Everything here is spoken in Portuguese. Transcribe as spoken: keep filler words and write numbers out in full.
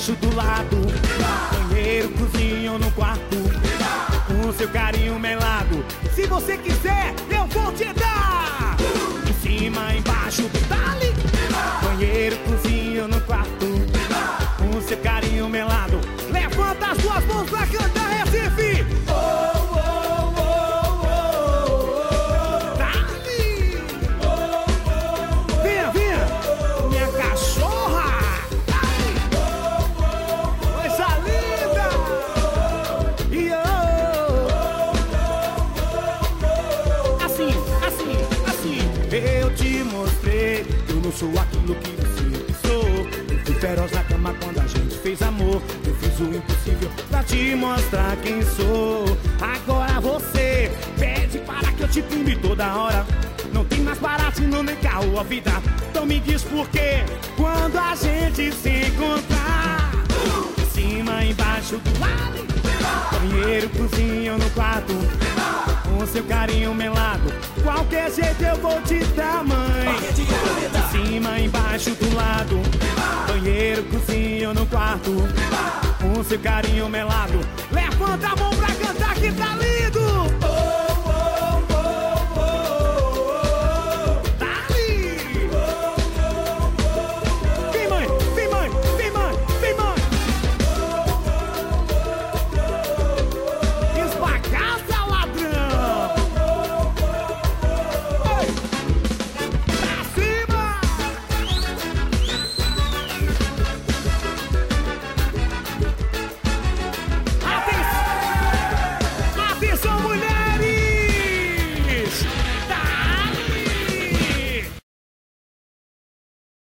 embaixo do lado, banheiro, cozinha ou no quarto, com seu carinho melado. Se você quiser, eu vou te dar. Em cima, embaixo, dali, banheiro, cozinha ou no quarto, com seu carinho melado. Levanta as duas mãos pra cantar, Recife. Oh, oh, oh, oh, oh. Dali. Oh, oh, oh. Venha, venha, minha cachorra. Dali. Oh, oh, oh. Coisa linda. E oh, oh, oh. Assim, assim, assim. Eu te mostrei que eu não sou aquilo que você pensou. Eu fui feroz na cama quando a gente fez amor. Eu fiz o impossível pra te mostrar quem sou. Agora você pede para que eu te pimbe toda hora. Não tem mais barato, não nem carro a vida. Então me diz por quê quando a gente se encontrar. Em cima, embaixo do lado, banheiro, cozinha ou no quarto, com seu carinho melado. Qualquer jeito eu vou te dar, mãe. Em cima, embaixo do lado, banheiro, cozinha ou no quarto, com seu carinho melado. Levanta a mão.